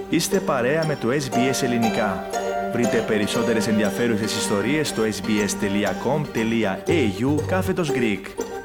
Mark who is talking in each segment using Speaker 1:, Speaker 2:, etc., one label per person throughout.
Speaker 1: Είστε παρέα με το SBS Ελληνικά. Βρείτε περισσότερες ενδιαφέρουσες ιστορίες στο sbs.com.au/Greek.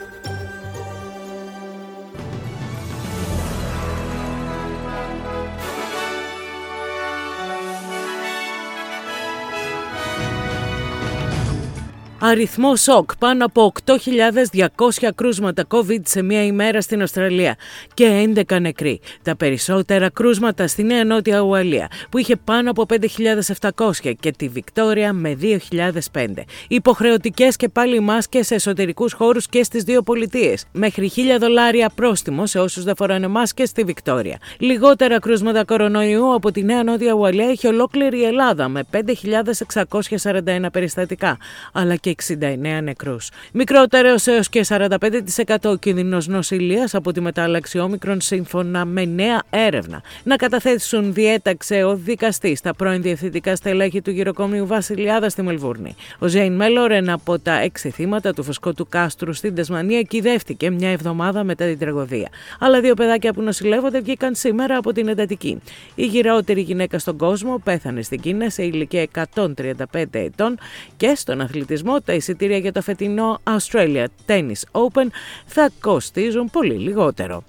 Speaker 2: Αριθμό σοκ, πάνω από 8.200 κρούσματα COVID σε μία ημέρα στην Αυστραλία και 11 νεκροί. Τα περισσότερα κρούσματα στη Νέα Νότια Ουαλία, που είχε πάνω από 5.700, και τη Βικτόρια με 2.005. Υποχρεωτικές και πάλι μάσκες σε εσωτερικούς χώρους και στις δύο πολιτείες. Μέχρι $1.000 πρόστιμο σε όσους δεν φοράνε μάσκες στη Βικτόρια. Λιγότερα κρούσματα κορονοϊού από τη Νέα Νότια Ουαλία έχει ολόκληρη η Ελλάδα με 5.641 περιστατικά, αλλά και 69 νεκρούς. Μικρότερος έως και 45% κίνδυνος νοσηλείας από τη μετάλλαξη όμικρον, σύμφωνα με νέα έρευνα. Να καταθέσουν, διέταξε ο δικαστής στα πρώην διευθυντικά στελέχη του γυροκομείου Βασιλιάδα στη Μελβούρνη. Ο Ζέιν Μέλλορ, ένα από τα 6 θύματα του φουσκώτου κάστρου στην Τασμανία, κυδεύτηκε μια εβδομάδα μετά την τραγωδία. Άλλα 2 παιδάκια που νοσηλεύονται βγήκαν σήμερα από την εντατική. Η γυραιότερη γυναίκα στον κόσμο πέθανε στην Κίνα σε ηλικία 135 ετών, και στον αθλητισμό τα εισιτήρια για το φετινό Australia Tennis Open θα κοστίζουν πολύ λιγότερο.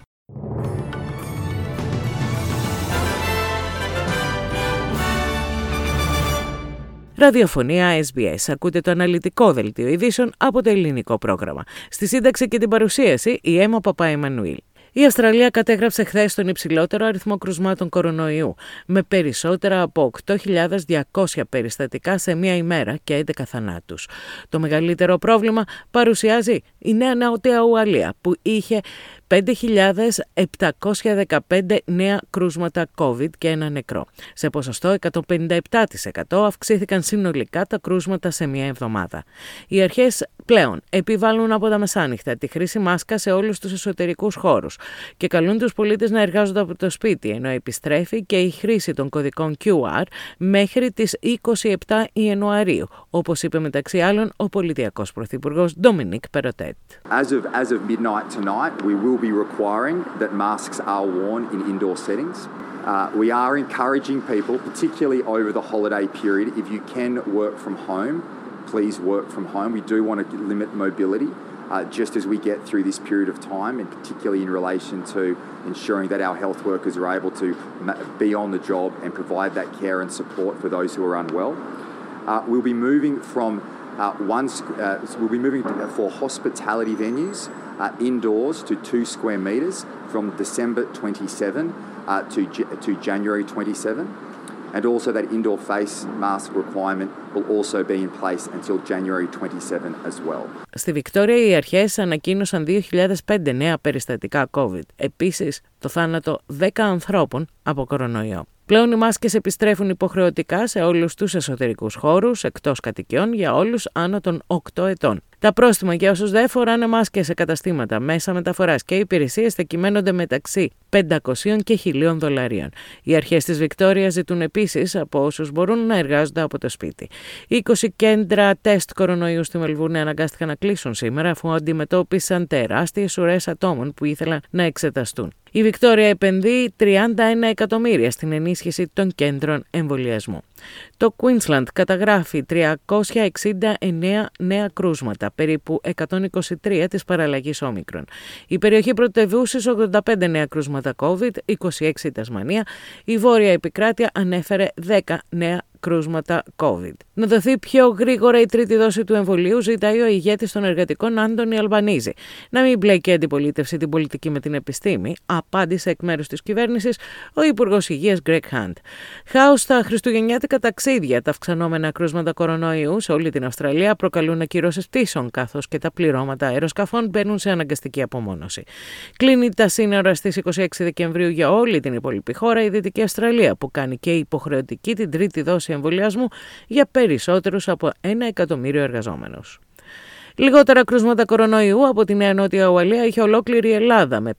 Speaker 2: Ραδιοφωνία SBS. Ακούτε το αναλυτικό δελτίο ειδήσεων από το ελληνικό πρόγραμμα. Στη σύνταξη και την παρουσίαση η Έμα Παπά-Εμμανουήλ. Η Αυστραλία κατέγραψε χθες τον υψηλότερο αριθμό κρουσμάτων κορονοϊού, με περισσότερα από 8.200 περιστατικά σε μία ημέρα και 11 θανάτους. Το μεγαλύτερο πρόβλημα παρουσιάζει η Νέα Νότια Ουαλία, που είχε 5.715 νέα κρούσματα COVID και ένα νεκρό. Σε ποσοστό 157% αυξήθηκαν συνολικά τα κρούσματα σε μία εβδομάδα. Οι αρχές πλέον επιβάλλουν από τα μεσάνυχτα τη χρήση μάσκα σε όλους τους εσωτερικούς χώρους και καλούν τους πολίτες να εργάζονται από το σπίτι, ενώ επιστρέφει και η χρήση των κωδικών QR μέχρι τις 27 Ιανουαρίου, όπως είπε μεταξύ άλλων ο πολιτιακός πρωθυπουργός Ντομινίκ Περοτέτ.
Speaker 3: As of midnight tonight, we will be requiring that masks are worn in indoor settings. We are encouraging people, particularly over the holiday period, if you can work from home, please work from home. We do want to limit mobility just as we get through this period of time, and particularly in relation to ensuring that our health workers are able to be on the job and provide that care and support for those who are unwell. We'll be moving from for hospitality venues indoors to 2 square metres from December 27 to January 27. And also that indoor face mask requirement will also be in place until January 27 as well.
Speaker 2: Στη Βικτόρια οι αρχές ανακοίνωσαν 2.005 νέα περιστατικά COVID. Επίσης, το θάνατο 10 ανθρώπων από κορονοϊό. Πλέον οι μάσκες επιστρέφουν υποχρεωτικά σε όλους τους εσωτερικούς χώρους εκτός κατοικιών για όλους άνω των 8 ετών. Τα πρόστιμα για όσους δεν φοράνε μάσκες σε καταστήματα, μέσα μεταφοράς και υπηρεσίες θα κυμαίνονται μεταξύ $500 και $1.000. Οι αρχές της Βικτόριας ζητούν επίσης από όσους μπορούν να εργάζονται από το σπίτι. 20 κέντρα τεστ κορονοϊού στη Μελβούρνη αναγκάστηκαν να κλείσουν σήμερα, αφού αντιμετώπισαν τεράστιες ουρές ατόμων που ήθελαν να εξεταστούν. Η Βικτόρια επενδύει 31 εκατομμύρια στην ενίσχυση των κέντρων εμβολιασμού. Το Queensland καταγράφει 369 νέα κρούσματα, περίπου 123 της παραλλαγής όμικρον. Η περιοχή πρωτευούσης 85 νέα κρούσματα COVID, 26 η Τασμανία. Η Βόρεια Επικράτεια ανέφερε 10 νέα κρούσματα COVID. Να δοθεί πιο γρήγορα η τρίτη δόση του εμβολίου, ζητάει ο ηγέτης των εργατικών Άντονι Αλμπανίζη. Να μην μπλέκει η αντιπολίτευση την πολιτική με την επιστήμη, απάντησε εκ μέρους της κυβέρνησης ο Υπουργός Υγείας Greg Hunt. Χάος στα χριστουγεννιάτικα ταξίδια. Τα αυξανόμενα κρούσματα κορονοϊού σε όλη την Αυστραλία προκαλούν ακυρώσεις πτήσεων, καθώς και τα πληρώματα αεροσκαφών μπαίνουν σε αναγκαστική απομόνωση. Κλείνει τα σύνορα στις 26 Δεκεμβρίου για όλη την υπόλοιπη χώρα η Δυτική Αυστραλία, που κάνει και υποχρεωτική την τρίτη δόση εμβολιασμού για περισσότερους από 1 εκατομμύριο εργαζόμενους. Λιγότερα κρούσματα κορονοϊού από τη Νέα Νότια Ουαλία είχε ολόκληρη η Ελλάδα με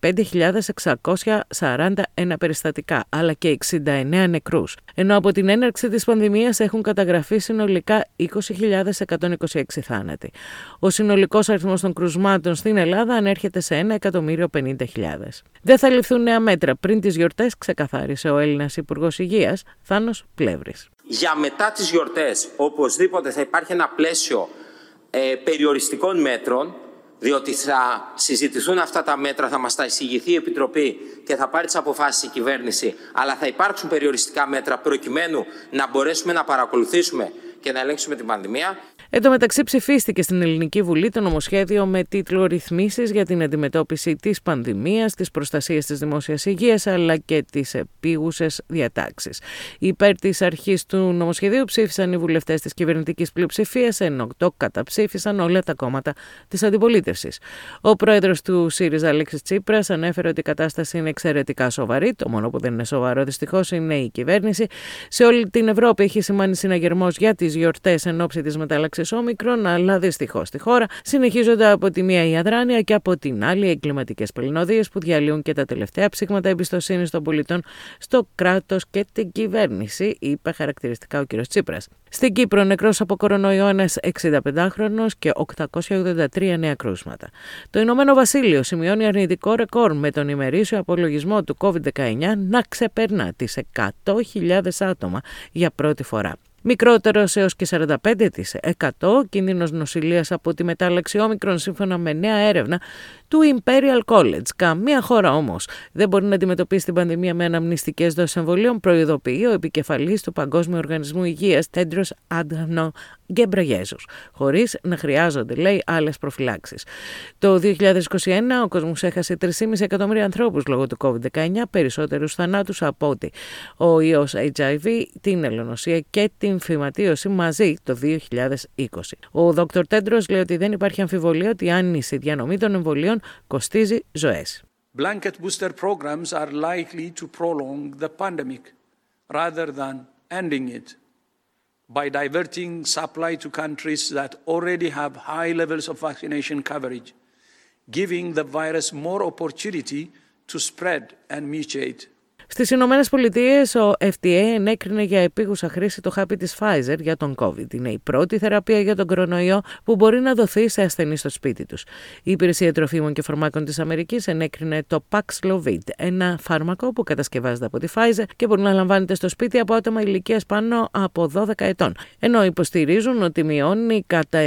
Speaker 2: 5.641 περιστατικά, αλλά και 69 νεκρούς. Ενώ από την έναρξη της πανδημίας έχουν καταγραφεί συνολικά 20.126 θάνατοι. Ο συνολικός αριθμός των κρουσμάτων στην Ελλάδα ανέρχεται σε 1.050.000. Δεν θα ληφθούν νέα μέτρα πριν τις γιορτές, ξεκαθάρισε ο Έλληνας Υπουργός Υγείας, Θάνος Πλεύρης.
Speaker 4: Για μετά τις γιορτές, οπωσδήποτε θα υπάρχει ένα πλαίσιο περιοριστικών μέτρων, διότι θα συζητηθούν αυτά τα μέτρα, θα μας τα εισηγηθεί η Επιτροπή και θα πάρει τις αποφάσεις η κυβέρνηση, αλλά θα υπάρξουν περιοριστικά μέτρα προκειμένου να μπορέσουμε να παρακολουθήσουμε και να ελέγξουμε την πανδημία.
Speaker 2: Εν τω μεταξύ, ψηφίστηκε στην Ελληνική Βουλή το νομοσχέδιο με τίτλο «Ρυθμίσεις για την αντιμετώπιση της πανδημίας, της προστασίας της δημόσιας υγείας αλλά και τις επίγουσες διατάξεις». Υπέρ της αρχής του νομοσχεδίου ψήφισαν οι βουλευτές της κυβερνητικής πλειοψηφίας, ενώ το καταψήφισαν όλα τα κόμματα της αντιπολίτευσης. Ο πρόεδρος του ΣΥΡΙΖΑ, Αλέξης Τσίπρας, ανέφερε ότι η κατάσταση είναι εξαιρετικά σοβαρή. Το μόνο που δεν είναι σοβαρό δυστυχώς είναι η κυβέρνηση. Σε όλη την Ευρώπη έχει σημάνει συναγερμός για τις γιορτές εν ώψη της μετάλλαξης Όμικρον, αλλά δυστυχώς στη χώρα συνεχίζονται από τη μία η αδράνεια και από την άλλη οι εγκληματικές πληνοδίες που διαλύουν και τα τελευταία ψήγματα εμπιστοσύνης των πολιτών στο κράτος και την κυβέρνηση, είπε χαρακτηριστικά ο κ. Τσίπρας. Στην Κύπρο, νεκρός από κορονοϊό ένας 65χρονος και 883 νέα κρούσματα. Το Ηνωμένο Βασίλειο σημειώνει αρνητικό ρεκόρ με τον ημερήσιο απολογισμό του COVID-19 να ξεπερνά τις 100.000 άτομα για πρώτη φορά. Μικρότερος έως και 45% κίνδυνος νοσηλείας από τη μετάλλαξη Όμικρον σύμφωνα με νέα έρευνα του Imperial College. Καμία χώρα όμως δεν μπορεί να αντιμετωπίσει την πανδημία με αναμνηστικές δόσεις εμβολίων, προειδοποιεί ο επικεφαλής του Παγκόσμιου Οργανισμού Υγείας, Τέντρος Άντανο Γκεμπρεγιέσους, χωρίς να χρειάζονται, λέει, άλλες προφυλάξεις. Το 2021 ο κόσμος έχασε 3,5 εκατομμύρια ανθρώπους λόγω του COVID-19, περισσότερους θανάτους από ότι ο ιός HIV, την ελονοσία και την φυματίωση μαζί το 2020. Ο Δ. Τέντρος λέει ότι δεν υπάρχει αμφιβολία ότι η άνηση διανομή των εμβολίων κοστίζει ζωές.
Speaker 5: Blanket booster programs are likely to prolong the pandemic rather than ending it by diverting supply to countries that already have high levels of vaccination coverage, giving the virus more opportunity to spread and mutate.
Speaker 2: Στις Ηνωμένες Πολιτείες, ο FDA ενέκρινε για επίγουσα χρήση το χάπι της Pfizer για τον COVID. Είναι η πρώτη θεραπεία για τον κορονοϊό που μπορεί να δοθεί σε ασθενείς στο σπίτι τους. Η Υπηρεσία Τροφίμων και Φαρμάκων της Αμερικής ενέκρινε το Paxlovid, ένα φάρμακο που κατασκευάζεται από τη Pfizer και μπορεί να λαμβάνεται στο σπίτι από άτομα ηλικίας πάνω από 12 ετών. Ενώ υποστηρίζουν ότι μειώνει κατά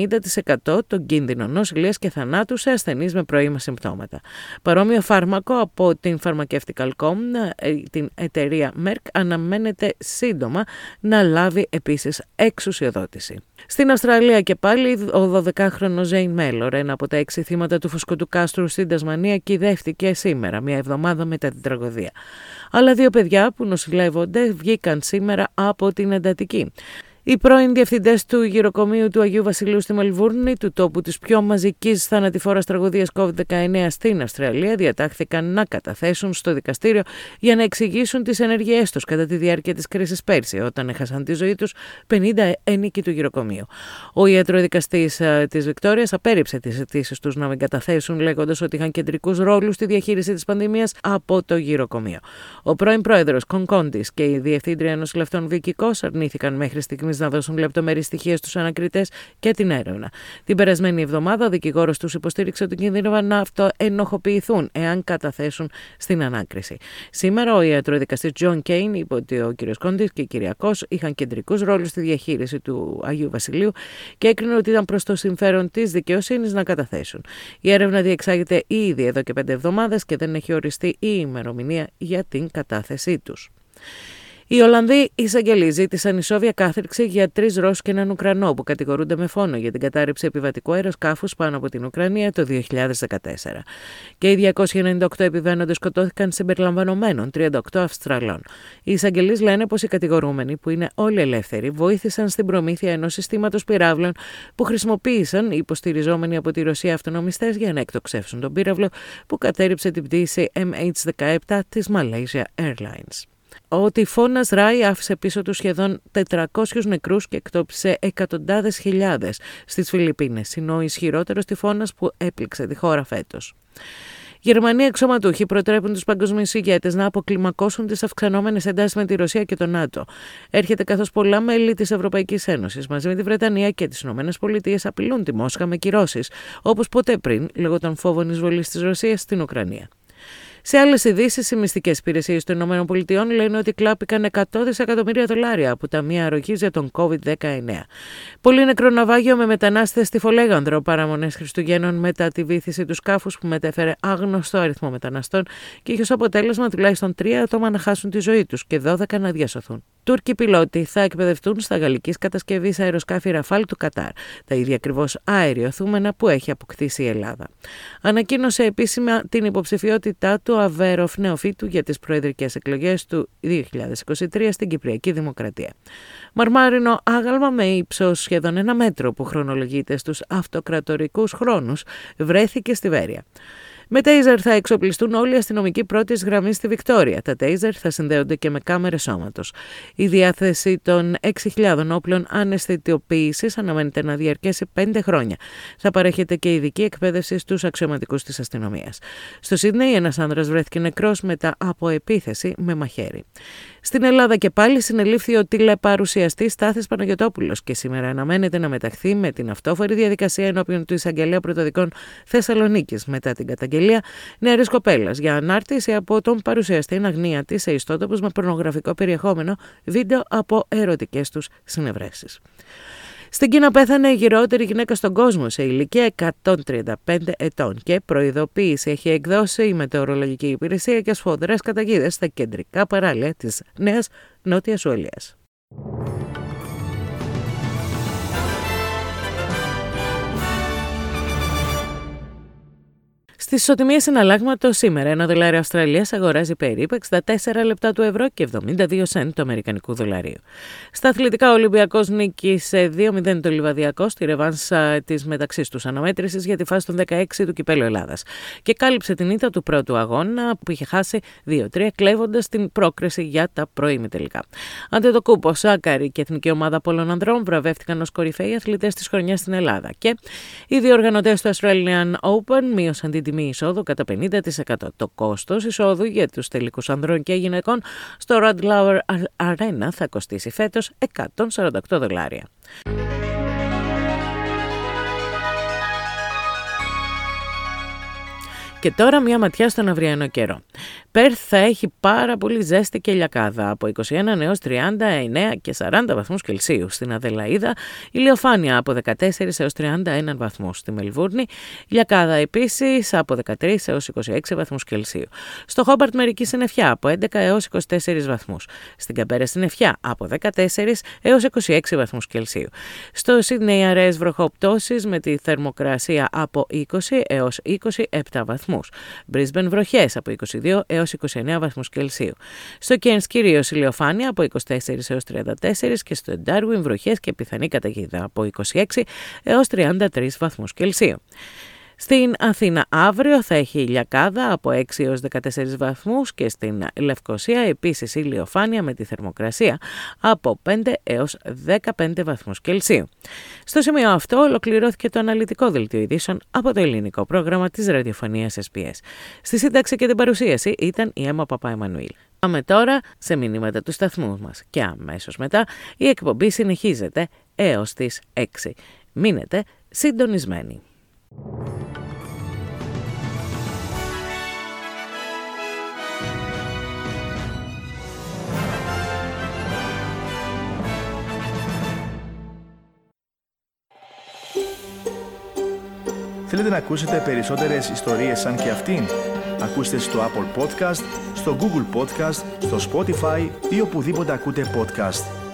Speaker 2: 90% τον κίνδυνο νοσηλείας και θανάτου σε ασθενείς με πρώιμα συμπτώματα. Παρόμοιο φάρμακο από την Pharmaceutical.com, την εταιρεία Merck, αναμένεται σύντομα να λάβει επίσης εξουσιοδότηση. Στην Αυστραλία και πάλι ο 12χρονος Ζέιν Μέλλορ, ένα από τα 6 θύματα του φουσκωτού κάστρου στην Τασμανία, κυδεύτηκε σήμερα, μια εβδομάδα μετά την τραγωδία. Άλλα 2 παιδιά που νοσηλεύονται βγήκαν σήμερα από την εντατική. Οι πρώην διευθυντές του γυροκομείου του Αγίου Βασιλείου στη Μελβούρνη, του τόπου της πιο μαζικής θανατηφόρας τραγωδίας COVID-19 στην Αυστραλία, διατάχθηκαν να καταθέσουν στο δικαστήριο για να εξηγήσουν τις ενέργειές τους κατά τη διάρκεια της κρίσης πέρσι, όταν έχασαν τη ζωή τους 50 ένικοι του γυροκομείου. Ο ιατροδικαστής της Βικτόριας απέρριψε τις αιτήσεις τους να μην καταθέσουν, λέγοντας ότι είχαν κεντρικούς ρόλους στη διαχείριση της πανδημίας από το γυροκομείο. Ο πρώην πρόεδρος Κονκόντης και η διευθύντρια νοσηλευτών Βίκη Κος αρνήθηκαν μέχρι στιγμής να δώσουν λεπτομερείς στοιχεία στους ανακριτές και την έρευνα. Την περασμένη εβδομάδα, ο δικηγόρος τους υποστήριξε ότι κινδύνευαν να αυτοενοχοποιηθούν εάν καταθέσουν στην ανάκριση. Σήμερα, ο ιατροδικαστής Τζον Κέιν είπε ότι ο κ. Κόντης και η κυρία Κος είχαν κεντρικούς ρόλους στη διαχείριση του Αγίου Βασιλείου και έκρινε ότι ήταν προς το συμφέρον της δικαιοσύνης να καταθέσουν. Η έρευνα διεξάγεται ήδη εδώ και 5 εβδομάδες και δεν έχει οριστεί η ημερομηνία για την κατάθεσή τους. Οι Ολλανδοί εισαγγελείς ζήτησαν ισόβια κάθριξη για 3 Ρώσους και έναν Ουκρανό που κατηγορούνται με φόνο για την κατάρριψη επιβατικού αεροσκάφους πάνω από την Ουκρανία το 2014. Και οι 298 επιβαίνοντες σκοτώθηκαν συμπεριλαμβανομένων 38 Αυστραλών. Οι εισαγγελείς λένε πως οι κατηγορούμενοι, που είναι όλοι ελεύθεροι, βοήθησαν στην προμήθεια ενός συστήματος πυράβλων που χρησιμοποίησαν οι υποστηριζόμενοι από τη Ρωσία αυτονομιστές για να εκτοξεύσουν τον πύραυλο που κατέρριψε την πτήση MH17 της Malaysia Airlines. Ο τυφώνας Ράι άφησε πίσω του σχεδόν 400 νεκρούς και εκτόπισε εκατοντάδες χιλιάδες στις Φιλιππίνες. Είναι ο ισχυρότερος τυφώνας που έπληξε τη χώρα φέτος. Γερμανοί αξιωματούχοι προτρέπουν τους παγκοσμίους ηγέτες να αποκλιμακώσουν τις αυξανόμενες εντάσεις με τη Ρωσία και το ΝΑΤΟ. Έρχεται καθώς πολλά μέλη της Ευρωπαϊκής Ένωσης μαζί με τη Βρετανία και τις ΗΠΑ απειλούν τη Μόσχα με κυρώσεις, όπως ποτέ πριν, λόγω των φόβων εισβολής της Ρωσίας στην Ουκρανία. Σε άλλες ειδήσεις, οι μυστικές υπηρεσίες των ΗΠΑ λένε ότι κλάπηκαν $100 δισεκατομμύρια από ταμεία αρρωγής για τον COVID-19. Πολύ νεκρό ναυάγιο με μετανάστες στη Φολέγανδρο, παραμονές Χριστουγέννων μετά τη βύθιση του σκάφους που μετέφερε άγνωστο αριθμό μεταναστών και είχε ως αποτέλεσμα τουλάχιστον 3 άτομα να χάσουν τη ζωή τους και 12 να διασωθούν. Τούρκοι πιλότοι θα εκπαιδευτούν στα γαλλικής κατασκευής αεροσκάφη Ραφάλ του Κατάρ, τα ίδια ακριβώς αεριοθούμενα που έχει αποκτήσει η Ελλάδα. Ανακοίνωσε επίσημα την υποψηφιότητά του Αβέροφ Νεοφύτου για τις προεδρικές εκλογές του 2023 στην Κυπριακή Δημοκρατία. Μαρμάρινο άγαλμα με ύψος σχεδόν 1 μέτρο που χρονολογείται στους αυτοκρατορικούς χρόνους βρέθηκε στη Βέρεια. Με τέιζερ θα εξοπλιστούν όλοι οι αστυνομικοί πρώτης γραμμής στη Βικτόρια. Τα τέιζερ θα συνδέονται και με κάμερες σώματος. Η διάθεση των 6.000 όπλων αναισθητοποίησης αναμένεται να διαρκέσει 5 χρόνια. Θα παρέχεται και ειδική εκπαίδευση στους αξιωματικούς της αστυνομίας. Στο Σίδνεϊ, ένας άνδρας βρέθηκε νεκρός μετά από επίθεση με μαχαίρι. Στην Ελλάδα και πάλι συνελήφθη ο τηλεπαρουσιαστής Στάθης Παναγιωτόπουλος και σήμερα αναμένεται να μεταχθεί με την αυτόφορη διαδικασία ενώπιον του Εισαγγελέα Πρωτοδικών Θεσσαλονίκης μετά την καταγγελία νεαρής κοπέλας για ανάρτηση από τον παρουσιαστή εν αγνία της σε ιστότοπους με πορνογραφικό περιεχόμενο, βίντεο από ερωτικές τους συνευρέσεις. Στην Κίνα πέθανε η γυραιότερη γυναίκα στον κόσμο σε ηλικία 135 ετών και προειδοποίηση έχει εκδώσει η Μετεωρολογική Υπηρεσία για σφοδρές καταιγίδες στα κεντρικά παράλια της Νέας Νότιας Ουαλίας. Στις ισοτιμίες συναλλάγματος σήμερα ένα δολάριο Αυστραλίας αγοράζει περίπου 64 λεπτά του ευρώ και 72 σεντ του αμερικανικού δολαρίου. Στα αθλητικά, ο Ολυμπιακός νίκησε 2-0 το Λιβαδιακό στη ρεβάνσα της μεταξύ τους αναμέτρησης για τη φάση των 16 του Κυπέλλου Ελλάδας και κάλυψε την ήττα του πρώτου αγώνα που είχε χάσει 2-3 κλέβοντας την πρόκριση για τα προημιτελικά. Αντετοκούμπο, Σάκαρη και Εθνική Ομάδα Πολλών Ανδρών βραβεύτηκαν ως κορυφαίοι αθλητές της χρονιάς στην Ελλάδα και οι διοργανωτές του Australian Open μείωσαν την τιμή εισόδου κατά 50%. Το κόστος εισόδου για τους τελικούς ανδρών και γυναικών στο Radlauer Arena θα κοστίσει φέτος $148. Και τώρα μια ματιά στον αυριανό καιρό. Πέρθ θα έχει πάρα πολύ ζέστη και ηλιακάδα από 21 έως 39 και 40 βαθμούς Κελσίου. Στην Αδελαΐδα ηλιοφάνεια από 14 έως 31 βαθμούς. Στη Μελβούρνη ηλιακάδα επίσης από 13 έως 26 βαθμούς Κελσίου. Στο Χόμπαρτ μερική συννεφιά από 11 έως 24 βαθμούς. Στην Καμπέρα συννεφιά από 14 έως 26 βαθμούς Κελσίου. Στο Σίδνεϊ αραιές βροχοπτώσεις με τη θερμοκρασία από 20 έως 27 βαθμούς. Μπρίσμπεν βροχές από 22 έως 29 βαθμούς Κελσίου. Στο Κέρνς κυρίως ηλιοφάνεια από 24 έως 34 και στο Ντάρουιν βροχές και πιθανή καταιγίδα από 26 έως 33 βαθμούς Κελσίου. Στην Αθήνα αύριο θα έχει ηλιακάδα από 6 έως 14 βαθμούς και στην Λευκοσία επίσης ηλιοφάνεια με τη θερμοκρασία από 5 έως 15 βαθμούς Κελσίου. Στο σημείο αυτό ολοκληρώθηκε το αναλυτικό δελτίο ειδήσεων από το ελληνικό πρόγραμμα της ραδιοφωνίας SBS. Στη σύνταξη και την παρουσίαση ήταν η Έμα Παπαεμμανουήλ. Πάμε τώρα σε μηνύματα του σταθμού μας και αμέσως μετά η εκπομπή συνεχίζεται έως τις 6. Μείνετε συντονισμένοι.
Speaker 1: Θέλετε να ακούσετε περισσότερες ιστορίες σαν και αυτήν? Ακούστε στο Apple Podcast, στο Google Podcast, στο Spotify ή οπουδήποτε ακούτε podcast.